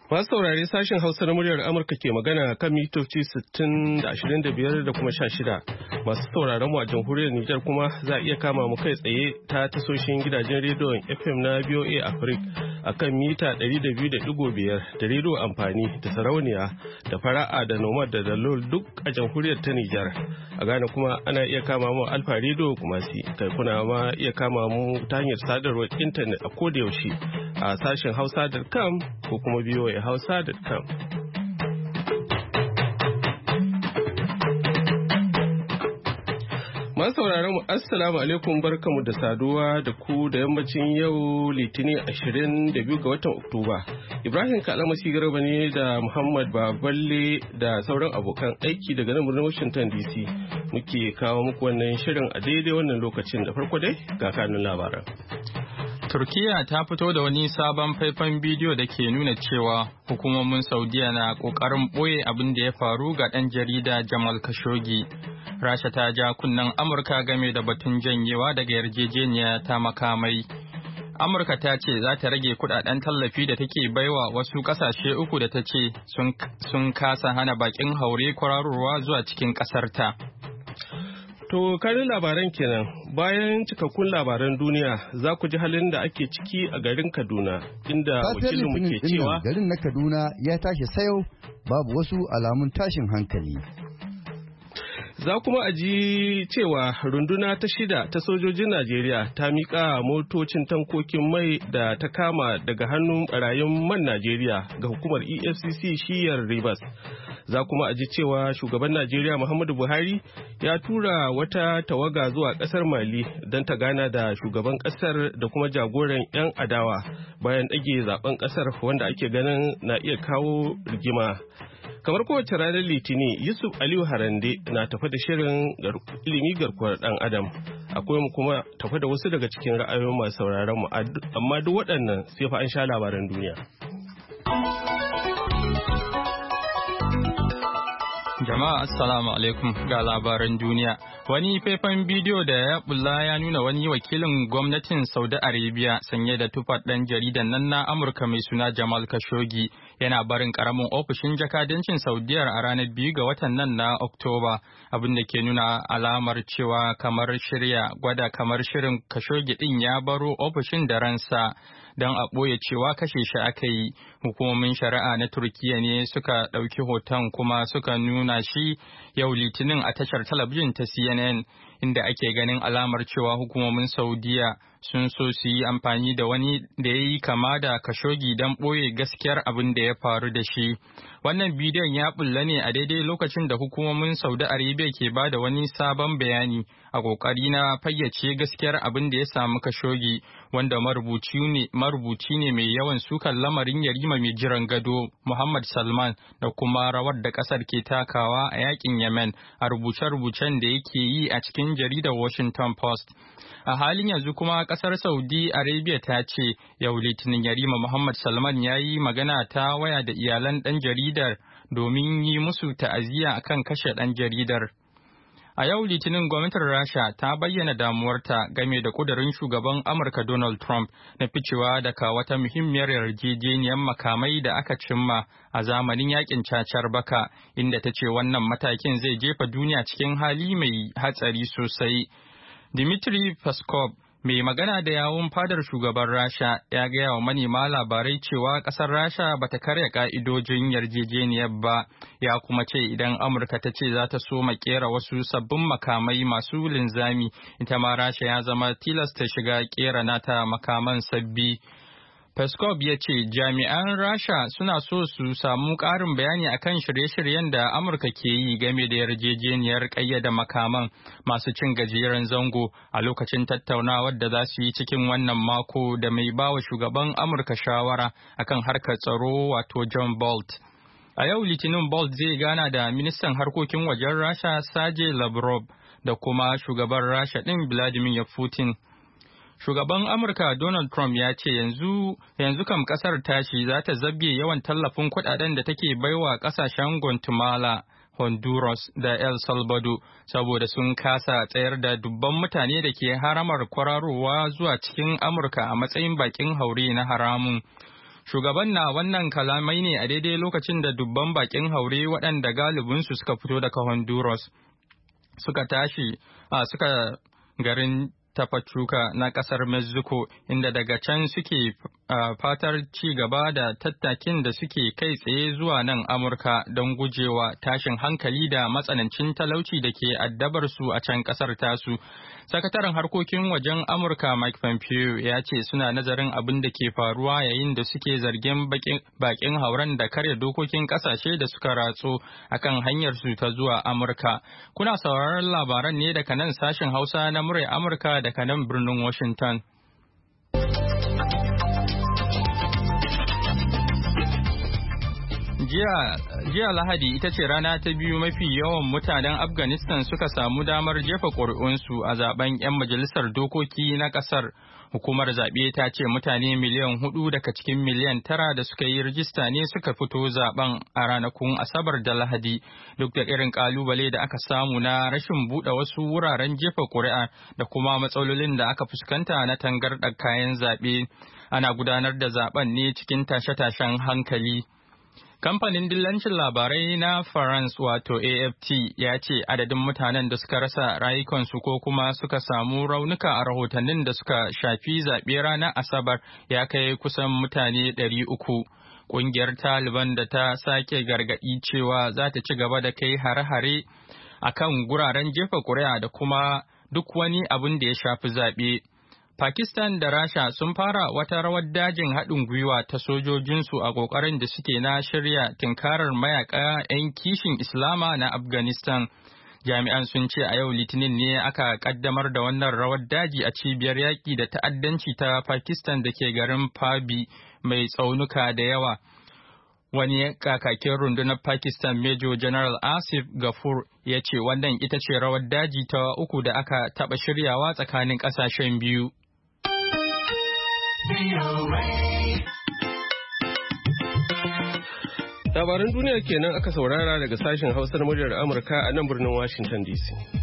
Masu saurare sashen Hausa na muryar Amurka ke magana kan mitoci 60 da 25 da kuma 16. Masu sauraron mu a jamhuriyar Nijar kuma za a iya kama mu kai tsaye ta tasoshin gidajen rediyon FM na BOA Africa a kan mita 200.5 da rediyo amfani da sarauniya da fara'a da nomad da dalol duk a jamhuriyar ta Nijar. A Ghana kuma ana iya kama mu Alfa Radio kuma kai kuna ma iya kama mu ta hanyar sadarwar intanet a kodayaushe a sashen hausa.com ko kuma hausa.com. Masu sauraron mu assalamu alaikum, barkamu da saduwa da ku da yammacin yau Litinin 22 ga watan Oktoba. Ibrahim Kalamasi Garba ne da Muhammad Baballe da sauran abokan aiki daga nan birnin Washington DC muke kawo muku wannan shirin a daidai wannan lokacin. Da farko dai ga kanun labaran. Turkiyya ta fito da wani sabon faifan bidiyo da ke nuna cewa hukumomin Saudiya na ƙoƙarin ɓoye abin da ya faru ga ɗan jarida Jamal Khashoggi. Rasha ta ja kunnen Amurka game da batun janyewa daga yarjejeniya ta makamai. Amurka ta ce za ta rage kudaden tallafi da take baiwa wasu ƙasashe uku da ta ce sun kasa hana bakin haure kwararowa zuwa cikin ƙasarta. To kanin labaran kenan, bayan cikakkun labaran duniya za ku ji halin da ake ciki a garin Kaduna inda wakilinmu ke cewa garin na Kaduna ya tashi sayau babu wasu alamun tashin hankali. Za kuma a ji cewa runduna ta 6 ta sojojin Najeriya ta miƙa motocin tankokin mai da ta kama daga hannun ɓarayin man Najeriya ga hukumar EFCC shiyar Rivers. Za kuma a ji cewa shugaban Najeriya Muhammadu Buhari ya tura wata tawaga zuwa ƙasar Mali don ta gana da shugaban ƙasar da kuma jagoran 'yan adawa bayan ɗage zaben ƙasar wanda ake ganin na iya kawo rigima. Kamar kowace ranar Litini, Yusuf Aliyu Harande na tafa da shirin ilimi garkuwar ɗan Adam. Akwai mu kuma tafa da wasu daga cikin ra'ayoyin masu sauraron mu, amma duk waɗannan sai fa an sha labaran duniya. Jama'a assalamu alaikum ga labaran duniya. Wani faifan bidiyo da ya bulla ya nuna wani wakilin gwamnatin Saudi Arabia sanye da tufar ɗan jaridan nan na Amurka mai suna Jamal Khashoggi yana barin karamin ofishin jakadancin Saudiyar a ranar 2 ga watan nan na Oktoba, abin da ke nuna alamar cewa kamar shirin Khashoggi din ya baro ofishin da ransa don a ɓoye cewa kashe shi aka yi. Hukumomin shari'a na Turkiyya ne suka ɗauki hoton kuma suka nuna shi yau Litinin a tashar talabijin ta CNN, inda ake ganin alamar cewa hukumomin Saudiya sun so su yi amfani da wani da ya yi kama da Khashoggi don ɓoye gaskiyar abin da ya faru da shi. Wannan bidiyon ya bulla ne a daidai lokacin da hukumomin Saudi Arabia ke ba da wani sabon bayani a ƙoƙari na fayyace gaskiyar abin da ya samu Khashoggi, wanda marubuci ne mai yawan sukan lamarin yarima mai jiran gado Muhammad Salman da kuma rawar da ƙasar ke takawa a yakin Yemen a rubuce-rubucen da yake yi a cikin jaridar Washington Post. A halin yanzu kuma kasar Saudi Arabia ta ce yau Litinin Yarima Muhammad Salman ya yi magana ta waya da iyalan ɗan jaridar domin yi musu ta'aziyya akan kashe ɗan jaridar. A yau Litinin gwamnatin Rasha ta bayyana damuwarta game da ƙudurin shugaban Amurka Donald Trump na ficewa daga wata muhimmiyar yarjejeniyar makamai da aka cimma a zamanin yakin cacar baka, inda ta ce wannan matakin zai jefa duniya cikin hali mai hatsari sosai. Dmitry Peskov, mai magana da yawun fadar shugaban Rasha, ya gaya wa manema labarai cewa ƙasar Rasha ba ta karya ƙa'idojin yarjejeniyar ba, ya kuma ce idan Amurka ta ce za ta so makera wasu sabbin makamai masu linzami, ita ma Rasha ya zama tilasta shiga ƙera nata makaman sabbi. Peskov ya ce jami'an Rasha suna so su samu ƙarin bayani akan shirye-shiryen da Amurka ke yi game da yarjejeniyar ƙayyada makaman masu cin gajeren zango a lokacin tattaunawar da za su yi cikin wannan mako da mai bawa shugaban Amurka shawara akan harkar tsaro wato John Bolt. A yau Litinin Bolt zai gana da ministan harkokin wajen Rasha Sergei Lavrov da kuma shugaban Rasha ɗin Vladimir Putin. Shugaban Amurka Donald Trump ya ce yanzu kam kasar tashi za ta zabge yawan tallafin kudaden da take baiwa kasashen Guatemala, Honduras da El Salvador saboda sun kasa tsayar da dubban mutane da ke haramar kwararowa zuwa cikin Amurka a matsayin bakin haure na haramun. Shugaban na wannan kalamai ne a daidai lokacin da dubban bakin haure waɗanda galibinsu suka fito daga Honduras suka garin Tapachuca na ƙasar Mexico, inda daga can suke fatar ci gaba da tattakin da suke kai tsaye zuwa nan Amurka don gujewa tashin hankali da matsanancin talauci da ke addabar su a can ƙasar tasu. Sakataren harkokin wajen Amurka Mike Pompeo ya ce suna nazarin abin da ke faruwa yayin da suke zargin bakin hauren da karya dokokin ƙasashe da suka ratso akan hanyar su ta zuwa Amurka. Kuna sauraron labaran ne daga nan sashen Hausa na muryar Amurka daga nan birnin Washington. Jiya Lahadi ita ce rana ta biyu mafi yawan mutanen Afghanistan suka samu damar jefa ƙuri'unsu a zaben 'yan majalisar dokoki na ƙasar. Hukumar zaɓe ta ce mutane miliyan 4 daga cikin miliyan 9 da suka yi rijista ne suka fito zaben a ranakun Asabar da Lahadi, duk da irin ƙalubale da aka samu na rashin buɗe wasu wuraren jefa ƙuri'a da kuma matsalolin da aka fuskanta na tangarɗar kayan zaɓe. Ana gudanar da zaben ne cikin tashe-tashen hankali. Kamfanin dillancin labarai na France wato AFT ya ce adadin mutanen da suka rasa rayukansu ko kuma suka samu raunuka a rahotannin da suka shafi zaɓe ranar Asabar ya kai kusan mutane 300. Ƙungiyar Taliban da ta sake gargaɗi cewa za ta ci gaba da kai hare-hare a kan guraren jefa ƙuri'a da kuma duk wani abin da ya shafi zaɓe. Pakistan da Rasha sun fara wata rawar dajin haɗin gwiwa ta sojojinsu a ƙoƙarin da suke na shirya tinkarar mayaƙa 'yan kishin Islama na Afghanistan. Jami'an sun ce a yau Litinin ne aka ƙaddamar da wannan rawar daji a cibiyar yaƙi da ta'addanci ta Pakistan da ke garin Pabi mai tsaunuka da yawa. Wani kakakin rundunar Pakistan Major General Asif Gafur ya ce wannan ita ce rawar daji ta uku da aka taɓa shiryawa tsakanin ƙasashen biyu. Labaran duniya kenan aka saurara daga sashen Hausa na muryar Amurka a nan birnin Washington DC.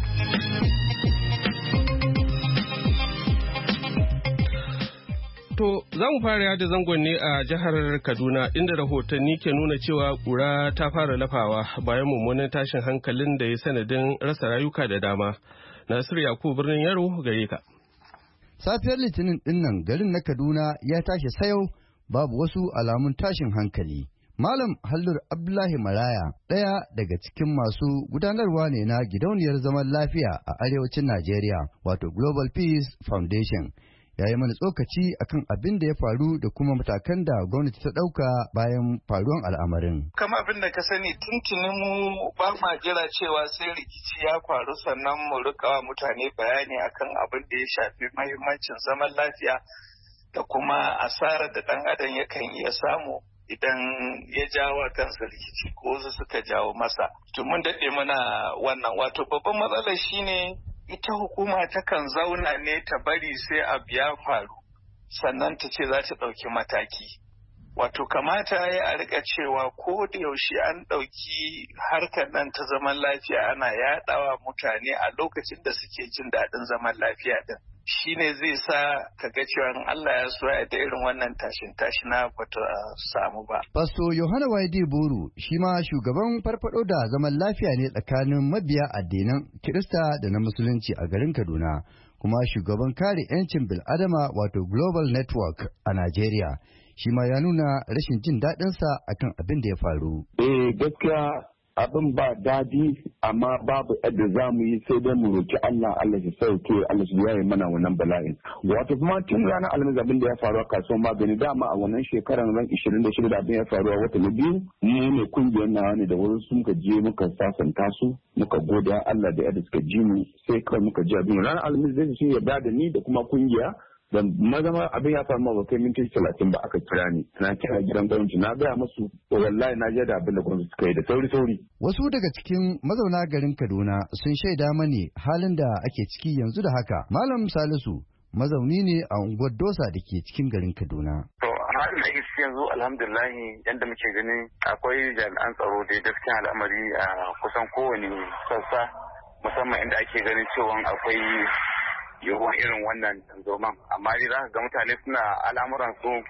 To, za mu fara yada zangon ne a jihar Kaduna inda rahotanni ke nuna cewa ƙura ta fara lafawa bayan mummunan tashin hankalin da ya sanadin rasa rayuka da dama. Nasiru Yakubu birnin Yaro gare ka. Safiyar Litinin ɗinnan garin na Kaduna ya tashi sayau babu wasu alamun tashin hankali. Malam Hallur Abdullahi Maraya ɗaya daga cikin masu gudanarwa ne na gidauniyar zaman lafiya a arewacin Najeriya wato Global Peace Foundation. Ya yi mana tsokaci akan abin da ya faru da kuma matakan da gwamnati ta ɗauka bayan faruwan al'amarin. Kama abin da ka sani tuntuni mu ba ma jira cewa sai rikici ya faru sannan mu rika wa mutane bayani akan abin da ya shafi mahimmancin zaman lafiya da kuma asarar da ɗan adam yakan iya samu idan ya jawo kansa rikici ko wasu suka jawo masa. To mun daɗe mana wannan wato babban matsalar shine ita hukuma takan zauna ne ta bari sai abu ya faru sannan ta ce za ta ɗauki mataki. Wato kamata ya a rika cewa ko da yaushe an ɗauki harkar nan ta zaman lafiya ana yaɗawa mutane a lokacin da suke jin daɗin zaman lafiya ɗin. Shi ne zai sa ka ga cewa Allah ya so ya da irin wannan tashina ba ta samu ba. Pasto Yohana Waidi Buru shi ma shugaban farfado da zaman lafiya ne tsakanin mabiya addinan Kirista da na Musulunci a garin Kaduna, kuma shugaban kare 'yancin bil'adama wato Global Network a Najeriya. Shi ma ya nuna rashin jin daɗinsa akan abin da ya faru. Gaskiya abin ba dadi amma babu yadda za mu yi sai dai mu roki Allah shi sauke Allah shi yaye mana wannan bala'in. Wato kuma tun ranar alhamis abin da ya faru a kasuwar magani dama a wannan shekarar ran 26 da abin ya faru a wata na biyu mu ne kungiyar nawa ne da wurin sun ka je muka sasanta su muka gode Allah da yadda suka ji mu sai kawai muka ji abin ranar alhamis zai shi yarda da ni da kuma kungiya da mazama abin ya faru ba kai minti 30 ba aka kira ni na kira gidan gwamnati na gaya musu to wallahi na je da abin da gwamnati suka yi da sauri. Wasu daga cikin mazauna garin Kaduna sun shaida mani halin da ake ciki yanzu da haka. Malam Salisu mazauni ne a unguwar Dosa da ke cikin garin Kaduna. To halin da ake yanzu alhamdulillahi yadda muke ganin akwai jami'an tsaro da gaskiya al'amari a kusan kowane sassa musamman inda ake ganin cewa akwai yiwuwar irin wannan tanzoman amma dai za ka ga mutane suna al'amuran su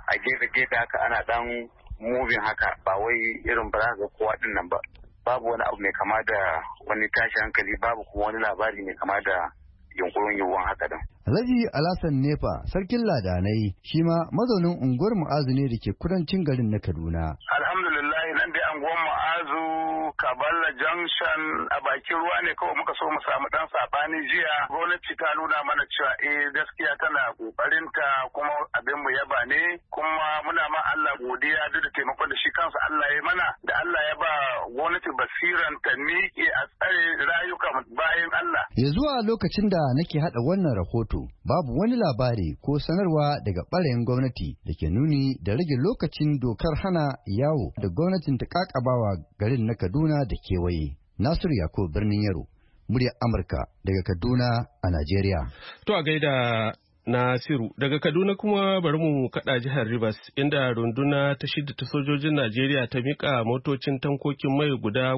a gefe haka ana dan moving haka, ba wai irin ba za ga kowa din nan ba. Babu wani abu mai kama da wani tashi hankali, babu kuma wani labari mai kama da yunkurin yiwuwan haka din. Alhaji Alhassan Nefa sarkin ladanai shi ma mazaunin unguwar Mu'azu ne da ke kudancin garin na Kaduna. Alhamdulillah nan dai unguwar Mu'azu Kabala Junction a bakin ruwa ne kawai muka so mu samu dan sabani jiya. Gwamnati ta nuna mana cewa gaskiya tana kokarinta kuma abin mu yaba ne, kuma muna ma Allah godiya duk da taimakon da shi kansa Allah ya mana, da Allah ya ba gwamnati basiran ta miƙe a tsare rayuka bayan Allah. Ya zuwa lokacin da nake hada wannan rahoto babu wani labari ko sanarwa daga ɓarayin gwamnati da ke nuni da rage lokacin dokar hana yawo da gwamnatin ta kakabawa garin na Kaduna da kewaye. Nasiru Yakubu birnin Yaro, muryar Amurka daga Kaduna a Najeriya. To a gaida Nasiru, daga Kaduna kuma bari mu kada jihar Rivers inda runduna ta 6 ta sojojin Najeriya ta mika motocin tankokin mai guda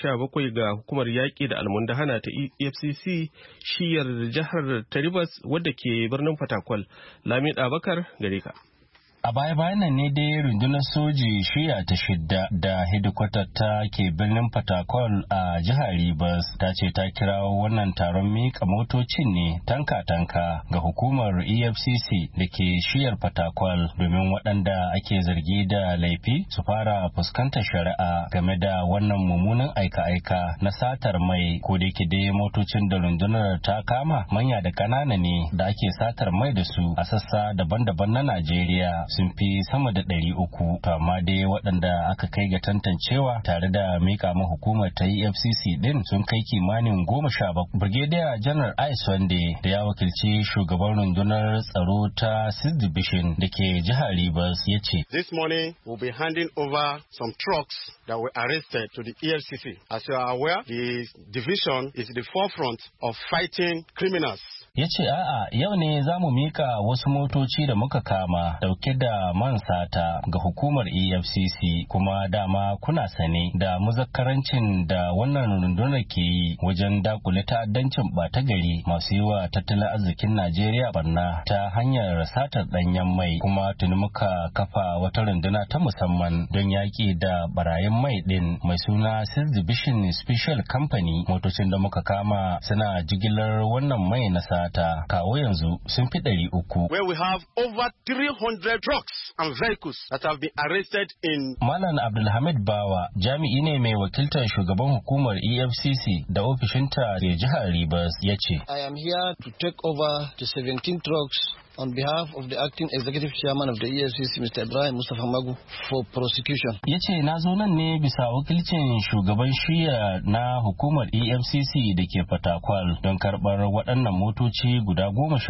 17 ga hukumar yaƙi da almundahana ta EFCC shiyar jihar ta Rivers wadda ke birnin Fatakwal. Lamid Abakar gare ka. A baya-bayan nan ne dai rundunar soji shiya ta 6 da hedikwatar ta ke birnin Fatakwal a jihar Rivers ta ce ta kirawo wannan taron mika motocin ne tanka-tanka ga hukumar EFCC da ke shiyar Fatakwal domin waɗanda ake zargi da laifi su fara fuskantar shari'a game da wannan mummunan aika-aika na satar mai, ko da yake dai motocin da rundunar ta kama manya da ƙanana ne da ake satar mai da su a sassa daban-daban na Najeriya. Sun fi sama da 300, to amma dai waɗanda aka kai ga tantancewa tare da mika ma hukumar ta EFCC din sun kai kimanin 17. Brigadier General Aiswande da ya wakilci shugaban rundunar tsaro ta 6th Division da ke jihar Rivers ya ce, This morning we'll be handing over some trucks that were arrested to the EFCC. As you are aware, the division is the forefront of fighting criminals. Ya ce a'a yau ne za mu mika wasu motoci da muka kama dauke da man sata ga hukumar EFCC, kuma dama kuna sane da muzakkarancin da wannan rundunar ke yi wajen dakule ta'addancin bata gari masu yi wa tattalin arzikin Najeriya barna ta hanyar satar danyen mai, kuma tuni muka kafa wata runduna ta musamman don yaƙi da barayin mai din mai suna 6th Division Special Company. Motocin da muka kama suna jigilar wannan mai na sata kawo yanzu sun fi 300. Where we have over 300 trucks and vehicles that have been arrested in. Malam Abdulhamid Bawa jami'i ne mai wakiltar shugaban hukumar EFCC da ofishinta ke jihar Rivers ya ce, I am here to take over the 17 trucks on behalf of the acting executive chairman of the EFCC, Mr. Ibrahim Mustapha Magu, for prosecution. Ya ce na zo nan ne bisa wakilcin shugaban shiya na hukumar EFCC da ke Fatakwal don karɓar waɗannan motoci guda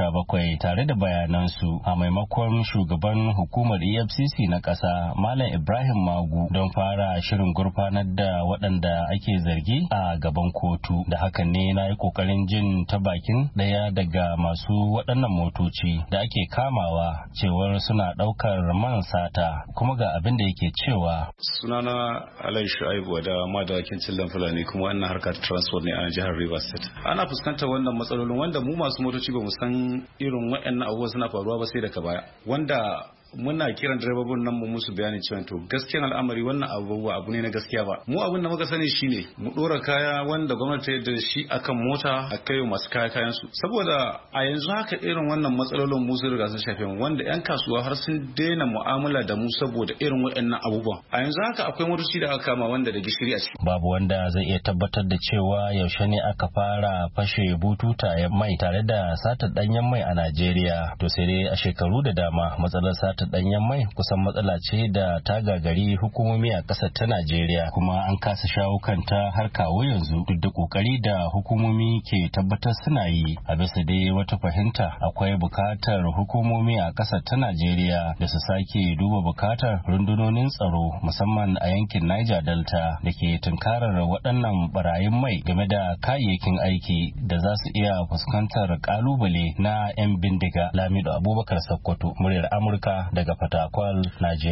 17 tare da bayanansu a maimakon shugaban hukumar EFCC na ƙasa Malam Ibrahim Magu don fara shirin gurfanar da waɗanda ake zargi a gaban kotu. Da hakan ne na yi ƙoƙarin jin ta bakin ɗaya daga masu waɗannan motoci da ake kamawa cewar suna ɗaukar man sata, kuma ga abin da yake cewa. Sunana Alai Shu'aibu da madawakin Cillan Fulani, kuma wannan harkar transport ne a jihar Rivers State. Ana fuskantar wannan matsalolin wanda mu masu motoci ba mu san irin waɗannan abubuwa suna faruwa ba sai daga baya, wanda muna kiran direbobin nan mu musu bayani cewa to gaskiyar al'amari wannan abu ne na gaskiya ba. Mu abin da muka sani shine mu dora kaya wanda gwamnati da shi akan mota a kai masu kayan su, saboda a yanzu haka irin wannan matsalolin mu sun riga sun shafe mu, wanda yan kasuwa har sun daina mu'amala da mu saboda irin waɗannan abubuwan. A yanzu haka akwai motoci da aka kama wanda da gishiri a ciki. Babu wanda zai iya tabbatar da cewa yaushe ne aka fara fashe bututa mai tare da satar danyen mai a Najeriya, to sai dai a shekaru da dama matsalar ta danyen mai kusan matsala ce da ta gagari hukumomi a ƙasar ta Najeriya, kuma an kasa shawo kanta har kawo yanzu duk da kokari da hukumomi ke tabbatar suna yi. A bisa dai wata fahimta akwai bukatar hukumomi a ƙasar ta Najeriya da su sake duba bukatar rundunonin tsaro musamman a yankin Niger Delta da ke tunkarar waɗannan barayin mai game da kayayyakin aiki da za su iya fuskantar kalubale na 'yan bindiga. Lamido Abubakar Sokoto, muryar Amurka daga Fatakwal, Najeriya.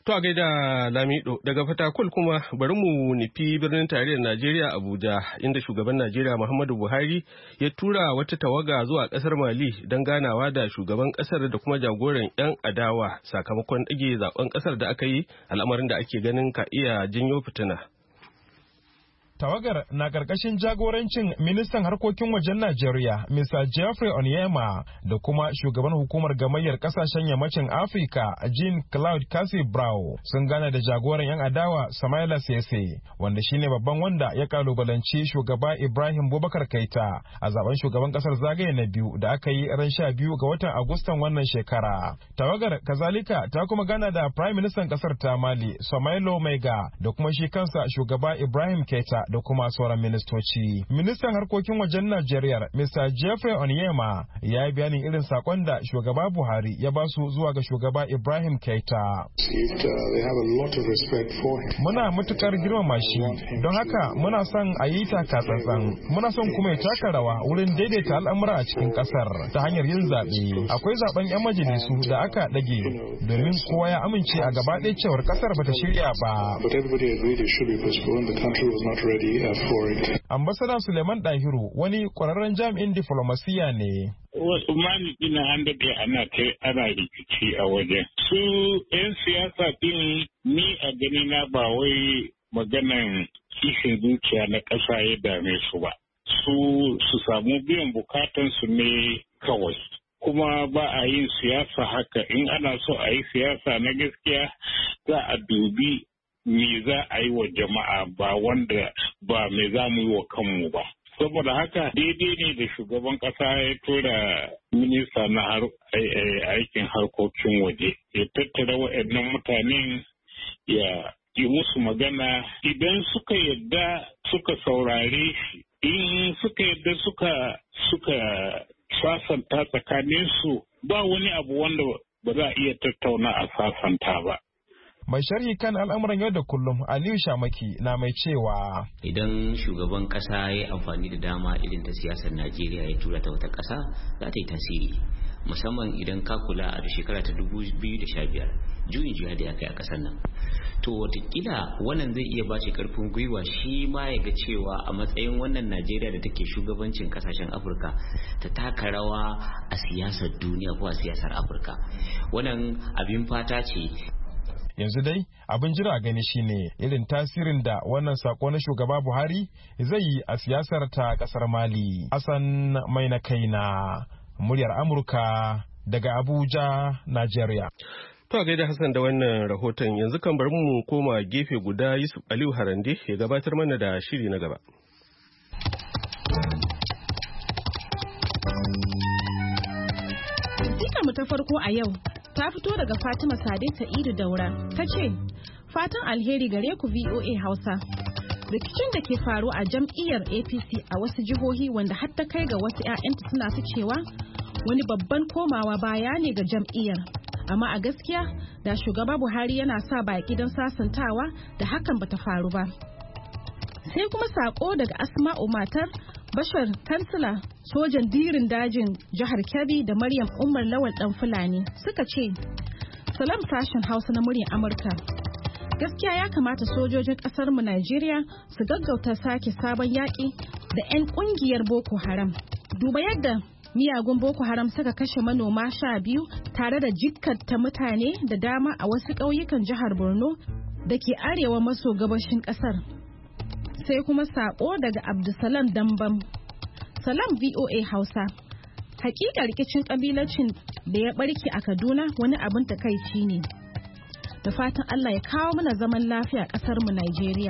To a gaida Lamido daga Fatakul kuma bari mu nufi birnin tarayyar Najeriya Abuja inda shugaban Najeriya Muhammadu Buhari ya tura wata tawaga zuwa kasar Mali don ganawa da shugaban kasar da kuma jagoran 'yan adawa sakamakon ɗage zaben kasar da aka yi, al'amarin da ake ganin ka iya janyo fitina. Tawagar na ƙarƙashin jagorancin ministan harkokin wajen Najeriya, Mr. Geoffrey Onyema, da kuma shugaban hukumar gamayyar ƙasashen yammacin Afirka, Jean-Claude Cassibrau, sun gana da jagoran 'yan adawa Samaila Sese, wanda shine babban wanda ya kalubalanci shugaba Ibrahim Boubacar Keita a zaben shugaban ƙasar zagaye na biyu da aka yi ran 12 ga watan Agustan wannan shekara. Tawagar kazalika ta kuma gana da Prime Minister ƙasar ta Mali, Samailo Maiga, da kuma shi kansa shugaba Ibrahim Keita da kuma sauran ministoci. Ministan harkokin wajen Najeriya, Mr. Geoffrey Onyema, ya yi bayanin irin sakon da shugaba Buhari ya ba su zuwa ga shugaba Ibrahim Keita. Muna matukar girmama shi, don haka muna son a yi taka tsantsan. Muna son kuma ya taka rawa wurin daidaita al'amura a cikin kasar ta hanyar yin zaɓe. Akwai zaben 'yan majalisu da aka ɗage domin kowa ya amince a gaba ɗaya cewar kasar bata shirya ba. Ambassador Suleiman Dahiru wani kwararren jami'in diflomasiya ne. Wasu mani ina an daɗe ana rikici a wajen. Su 'yan siyasa ɗin ni a gani na ba wai maganan kishin zuciya na ƙasa ya dame su ba. Su samu biyan bukatansu ne kawai. Kuma ba a yin siyasa haka, in ana so a yi siyasa na gaskiya za a dubi me za a yi wa jama'a ba wanda ba me za mu yi wa kanmu ba. Saboda haka daidai ne da shugaban ƙasa ya tura minista na aikin harkokin waje ya tattara waɗannan mutanen ya yi musu magana idan suka yadda suka saurare shi, in suka yadda suka sasanta tsakaninsu ba wani abu wanda ba za a iya tattauna a sasanta ba. Mai sharhi kan al'amuran yau da kullum Aliyu Shamaki na mai cewa idan shugaban kasa ya amfani da dama irin ta siyasar Najeriya ya tura ta wata kasa za ta yi tasiri, musamman idan ka kula a shekara ta 2015 juyin jihadi ya kai a kasar nan. To watakila wannan zai iya bace karfin gwiwa shi ma ya ga cewa a matsayin wannan Najeriya da take shugabancin kasashen Afirka ta taka rawa a siyasar duniya ko a siyasar Afirka. Wannan abin fata ce. Yanzu dai abin jira gani shine irin tasirin da wannan sako na shugaba Buhari zai yi a siyasar ta kasar Mali. Hassan mai na kaina, muryar Amurka daga Abuja, Najeriya. To a gaida Hassan da wannan rahoton, yanzu kan bari mu koma gefe guda. Yusuf Aliyu Harande ya gabatar mana da shiri na gaba. Mu ta farko a yau ta fito daga Fatima Sade Sa'idu Daura. Ta ce, fatan alheri gare ku VOA Hausa. Rikicin da ke faru a jam'iyyar APC a wasu jihohi wanda har ta kai ga wasu 'ya'yanta suna ficewa wani babban komawa baya ne ga jam'iyyar. Amma a gaskiya da shugaba Buhari yana sa baki don sasantawa da hakan bata faru ba. Sai kuma sako daga Asma'u matar Bashar kansila sojan dirin dajin jihar Kebbi da Maryam Umar Lawal dan Fulani suka ce, Salam sashen Hausa na muryar Amurka. Gaskiya ya kamata sojojin kasar mu Najeriya su gaggauta sake sabon yaƙi da 'yan ƙungiyar Boko Haram. Duba yadda miyagun Boko Haram suka kashe manoma 12 tare da jikkata mutane da dama a wasu ƙauyukan jihar Borno da ke arewa maso gabashin ƙasar. Sai kuma sako daga Abdulsalam Dambam. Salam VOA Hausa. Hakika rikicin kabilacin da ya barke a Kaduna wani abin takaici ne. Da fatan Allah ya kawo mana zaman lafiya kasar mu Najeriya.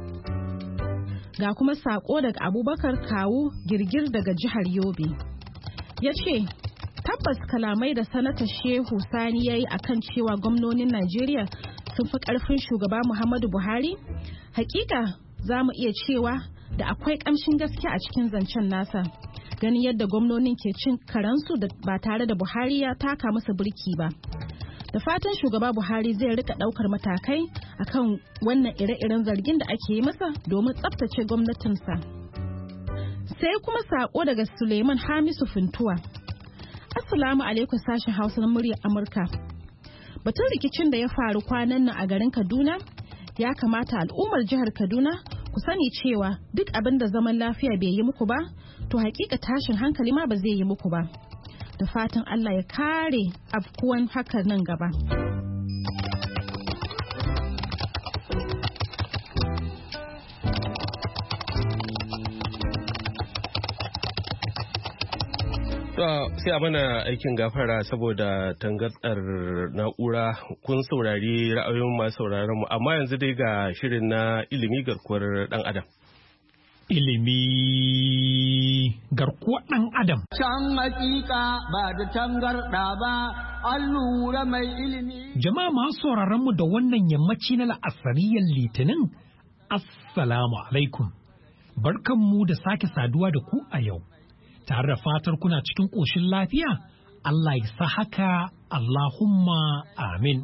Ga kuma sako daga Abubakar Kawu Girgir daga jihar Yobe. Ya ce, tabbas kalamai da sanata Shehu Sani yayi akan cewa gwamnonin Najeriya sun fi karfin shugaba Muhammadu Buhari. Hakika za mu iya cewa da akwai ƙamshin gaskiya a cikin zancen nasa, ganin yadda gwamnonin ke cin karansu ba tare da Buhari ya taka masa birki ba. Da fatan shugaba Buhari zai rika ɗaukar matakai akan wannan ire-iren zargin da ake yi masa domin tsaftace gwamnatinsa. Sai kuma sako daga Suleiman Hamisu Funtuwa. Assalamu alaikum sashen Hausa na muryar Amurka. Batun rikicin da ya faru kwanan nan a garin Kaduna, ya kamata al'ummar jihar Kaduna ku sani cewa duk abin da zaman lafiya bai yi muku ba, to hakika tashin hankali ma ba zai yi muku ba. Da fatan Allah ya kare afkuwan hakan nan gaba. Sai a mana aikin gafara saboda tangarɗar na'ura. Kun saurari ra'ayoyin masu sauraron mu, amma yanzu dai ga shirin na ilimi garkuwar ɗan adam. Ilimi garkuwar ɗan adam. Can hakika ba da tangarɗa ba, an lura mai ilimi. Jama'a masu sauraron mu da wannan yammaci na la'asariyar Litinin, Assalamu alaikum. Barkanmu da sake saduwa da ku a yau. Tare da fatar kuna cikin ƙoshin lafiya, Allah ya sa haka, Allahumma amin.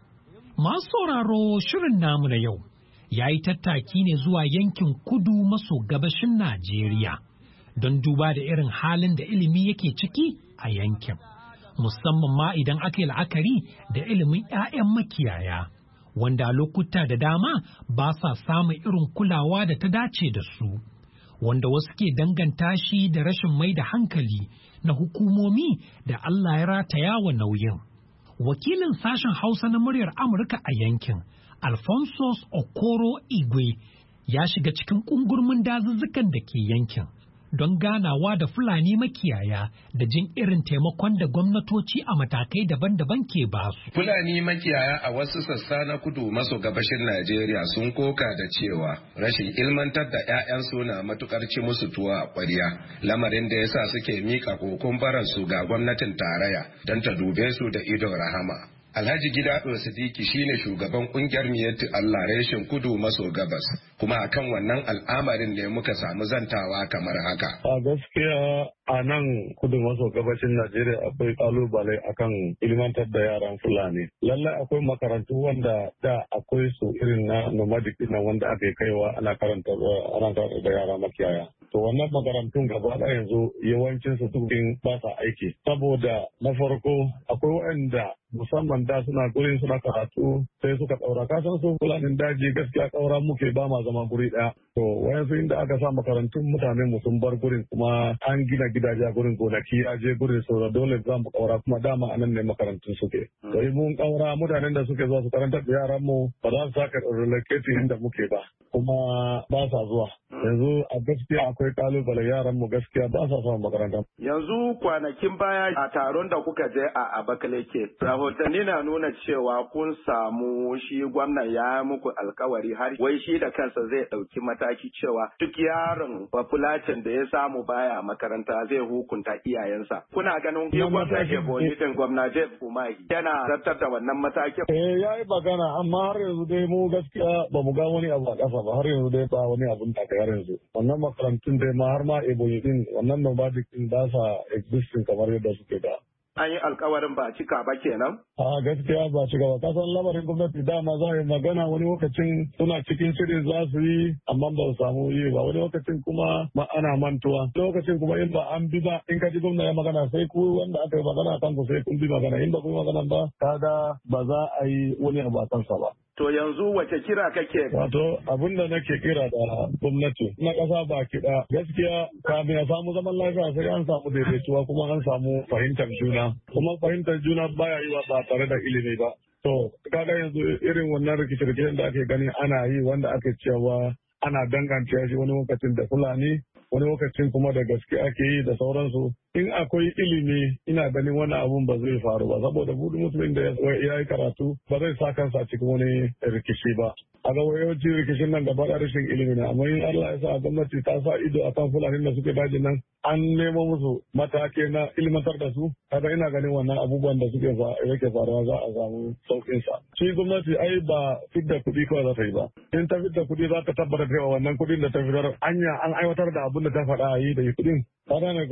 Masu sauraro shirin namu na yau ya yi tattaki ne zuwa yankin kudu maso gabashin Najeriya don duba da irin halin da ilimi yake ciki a yankin, musamman ma idan aka yi la'akari da ilimin 'ya'yan makiyaya, wanda lokuta da dama ba sa samun irin kulawa da ta dace da su. Wanda wasu ke danganta shi da rashin mai da hankali na hukumomi da Allah ya rataya wa nauyin. Wakilin sashen Hausa na muryar Amurka a yankin, Alphonsus Okoro Igwe, ya shiga cikin ƙungurmin dazuzzukan da ke yankin don ganawa da Fulani makiyaya da jin irin taimakon da gwamnatoci a matakai daban-daban ke ba su. Fulani makiyaya a wasu sassa na kudu maso gabashin Najeriya sun koka da cewa rashin ilmantar da 'ya'yansu na matukar ci musu tuwa a ƙwarya, lamarin da yasa suke mika kokon baransu ga gwamnatin tarayya don ta dube su da idon rahama. Alhaji Gidado Sidiki shine shugaban kungiyar Miyatti Allah reshen kudu maso gabas, kuma akan wannan al'amarin ne muka samu zantawa kamar haka. A gaskiya a nan kudu maso gabashin Najeriya akwai kalubale akan ilmantar da yaran Fulani. Lallai akwai makarantu wanda da akwai su irin na nomadic na wanda ake kaiwa ana karanta da yara makiyaya. To wannan makarantun gaba da yanzu yawancin su tukin ba sa aiki. Saboda na farko akwai waɗanda musamman da suna gurin suna karatu sai suka ɗaura. Kasan su Fulanin daji gaskiya ƙaura muke ba ma zama guri ɗaya. To wayansu inda aka sa makarantun mutanen mu sun bar gurin kuma an gina gidaje a gurin, gonaki ya je gurin saura, dole za mu ƙaura kuma dama anan ne makarantun suke. To in mun ƙaura mutanen da suke zuwa su karantar da yaran mu ba za su saka relocate inda muke ba kuma ba sa zuwa. Yanzu a gaskiya akwai kalubale, yaran mu gaskiya ba sa samun makaranta. Yanzu kwanakin baya a taron da kuka je a Abakaleke, rahotanni na nuna cewa kun samu shi gwamnan ya muku alkawari har wai shi da kansa zai ɗauki mataki cewa duk yaron bafulacin da ya samu baya makaranta zai hukunta iyayensa. Kuna ganin shi gwamnan Ebonyi gwamna Jeff Umahi yana zartar da wannan matakin? Ya yi magana amma har yanzu dai mu gaskiya ba mu ga wani abu a ƙasa ba, har yanzu dai ba wani abun da ka yanzu. Wannan makarantun dai ma har ma Ebonyi din wannan nomadic din ba sa existing kamar yadda suke da. An yi alkawarin ba cika ba kenan? A gaskiya ba cika ba. Kasan lamarin gwamnati dama za a yi magana wani lokacin suna cikin shirin za su yi amma ba su samu yi ba. Wani lokacin kuma ana mantuwa. Lokacin kuma in ba an bi ba in ka ji gwamna ya magana sai ku wanda aka yi magana kan ku sai kun bi magana. In ba ku yi magana ba kaga ba za a yi wani abu a kansa ba. To yanzu wace kira kake? Wato abin da nake kira da gwamnati na ƙasa ba kiɗa gaskiya kamin a samu zaman lafiya sai an samu daidaituwa kuma an samu fahimtar juna. Kuma fahimtar juna baya yi ba tare da ilimi ba. To kaga yanzu irin wannan rikice-rikicen da ake gani ana yi wanda ake cewa ana danganta shi wani lokacin da Fulani wani lokacin kuma da gaske ake yi da sauransu. In akwai ilimi ina ganin wani abun ba zai faru ba saboda budu mutumin da ya yi karatu ba zai sa kansa cikin wani rikici ba. A ga yawancin rikicin nan gaba da rashin ilimi ne amma in Allah ya sa gwamnati ta sa ido akan Fulani da suke dajin nan an nemo musu matake na ilmantar da su kaga ina ganin wannan abubuwan da suke yake faruwa za a samu sauƙin sa. Shi gwamnati ai ba fidda kuɗi kawai za ta yi ba. In ta fidda kuɗi za ta tabbatar cewa wannan kuɗin da ta fitar an aiwatar da abin da ta faɗa a yi da kuɗin. Kada ne ko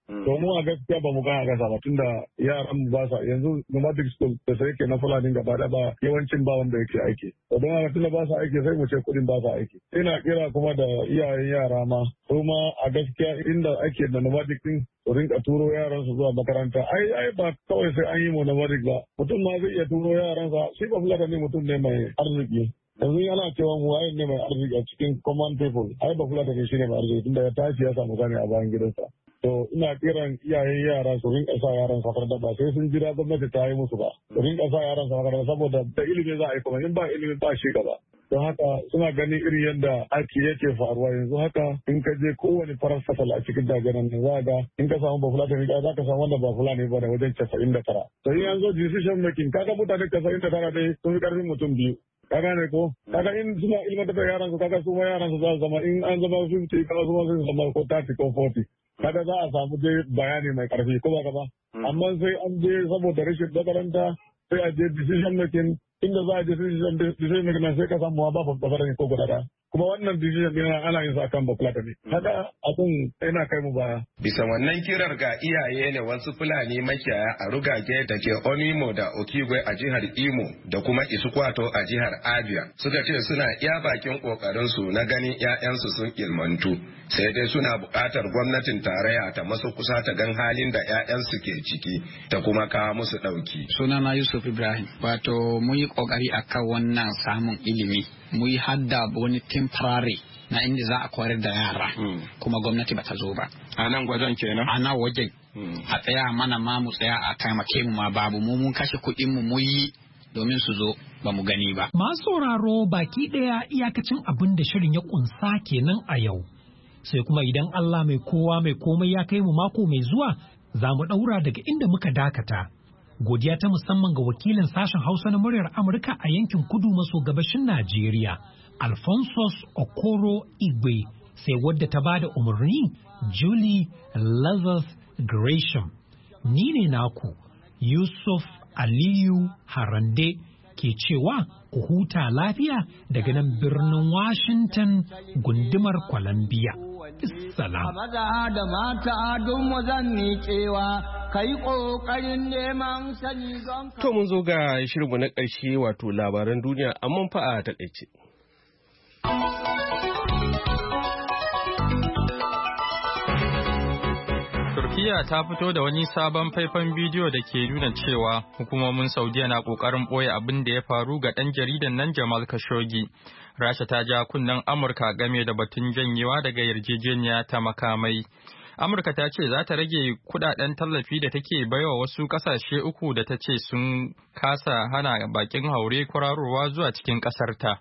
To mu a gaskiya ba mu gana gasa ba tunda yaran mu ba sa yanzu nomadic school da sai yake na Fulani gaba da ba yawancin ba wanda yake aiki. To don haka tunda ba sa aiki sai mu ce kuɗin ba sa aiki. Ina kira kuma da iyayen yara ma kuma a gaskiya inda ake da nomadic din su rinka turo yaran su zuwa makaranta. Ai ba kawai sai an yi mu nomadic ba. Mutum ma zai iya turo yaransa shi ba Fulani mutum ne mai arziki. Yanzu yana cewa mu waye ne mai arziki a cikin common people. Ai ba Fulani shi ne mai arziki tunda ya tashi ya samu gane a bayan gidansa. To ina kiran iyayen yara su rinka sa yaran makaranta ba sai sun jira gwamnati ta yi musu ba. Su rinka sa yaran makaranta saboda da ilimi za a yi kuma in ba ilimi ba shi gaba. Don haka suna ganin irin yadda ake yake faruwa yanzu haka in ka je kowane farar fasal a cikin dagenan nan za ga in ka samu Bafulani za ka samu wanda Bafulani ba da wajen 99. To in yanzu decision making kaga mutane 99 dai sun fi karfin mutum biyu. Ka gane ko? Kaga in suna ilmantar da yaran su kaga su ma yaran su za su zama in an zama 50 kaga su ma sun zama ko 30 ko 40. Kada za a samu dai bayani mai karfi ko ba ba. Amma sai an je saboda rashin makaranta sai a je decision making inda za a je decision making sai ka samu ba babbar ko guda. Kuma wannan decision din ana yin sa kan Bafulani. Haka abin yana kai mu baya. Bisa wannan kirar ga iyaye ne wasu Fulani makiyaya a Rugage da ke Onimo da Okigwe a jihar Imo da kuma Isukwato a jihar Abia suka ce suna iya bakin kokarin su na ganin 'ya'yansu sun ilmantu. Sai dai suna buƙatar gwamnatin tarayya ta masu kusa ta gan halin da 'ya'yansu ke ciki ta kuma kawo musu ɗauki. Sunana Yusuf Ibrahim. Wato mun yi ƙoƙari akan wannan samun ilimi. Mu yi hadda wani temporary na inda za a koyar da yara kuma gwamnati bata zo ba. A nan wajen kenan? A nan wajen. A tsaya mana ma mu tsaya a taimake mu ma babu mu mun kashe kuɗin mu yi domin su zo ba mu gani ba. Masu sauraro baki ɗaya iyakacin abin da shirin ya kunsa kenan a yau. Sai kuma idan Allah mai kowa mai komai ya kai mu mako mai zuwa za mu ɗaura daga inda muka dakata. Godiya ta musamman ga wakilin sashen Hausa na muryar Amurka a yankin kudu maso gabashin Najeriya, Alphonsus Okoro Igwe, sai wadda ta bada umarni Julie Lazarus Gresham. Ni ne naku, Yusuf Aliyu Harande, ke cewa ku huta lafiya daga nan birnin Washington gundumar Columbia. Salam. Maza da mata don mu zan miƙewa kai ƙoƙarin neman sani don ka. To mun zo ga shirinmu na ƙarshe wato labaran duniya amma fa a taƙaice. Turkiyya ta fito da wani sabon faifan bidiyo da ke nuna cewa hukumomin Saudiya na ƙoƙarin ɓoye abin da ya faru ga ɗan jaridan nan Jamal Khashoggi. Rasha ta ja kunnen Amurka game da batun janyewa daga yarjejeniya ta makamai. Amurka ta ce za ta rage kudaden tallafi da take baiwa wasu kasashe uku da ta ce sun kasa hana bakin haure kwararowa zuwa cikin kasarta.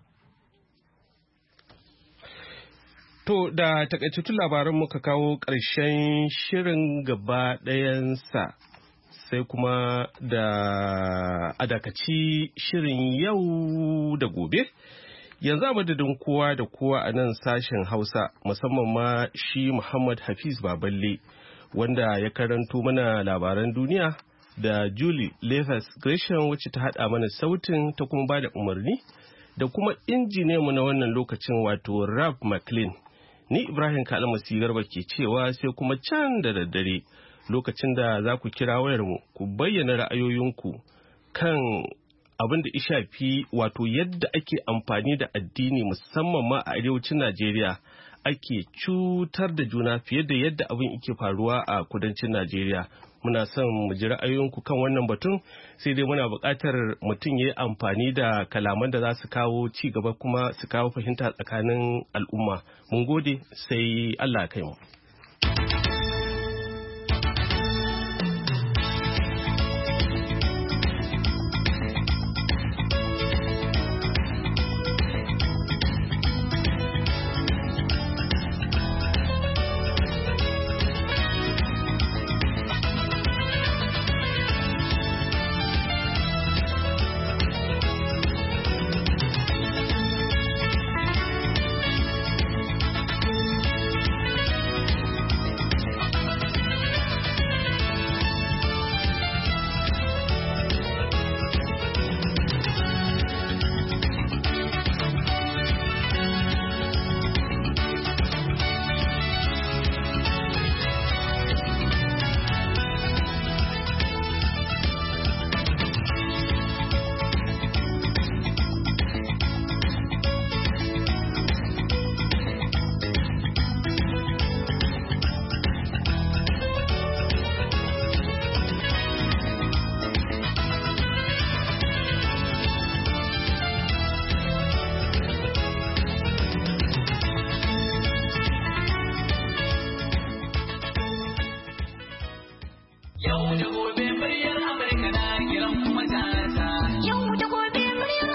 To da takaitattun labaran muka kawo ƙarshen shirin gaba ɗayansa sai kuma da adakaci shirin yau da gobe. Yanzu a madadin kowa da kowa a nan sashen Hausa musamman ma shi Muhammad Hafiz Baballe wanda ya karanto mana labaran duniya da Julie Lazarus Gresham wacce ta haɗa mana sautin ta kuma bada umarni da kuma injiniyanmu na wannan lokacin wato Ralph McLean. Ni Ibrahim Kalmasi Garba ke cewa sai kuma can da daddare lokacin da za ku kira wayarmu ku bayyana ra'ayoyinku kan abin da ya shafi wato yadda ake amfani da addini musamman ma a arewacin Najeriya ake cutar da juna fiye da yadda abin yake faruwa a kudancin Najeriya. Muna son mu ji ra'ayoyinku kan wannan batun sai dai muna buƙatar mutum ya yi amfani da kalaman da za su kawo ci gaba kuma su kawo fahimta tsakanin al'umma. Mun gode sai Allah ya kai mu.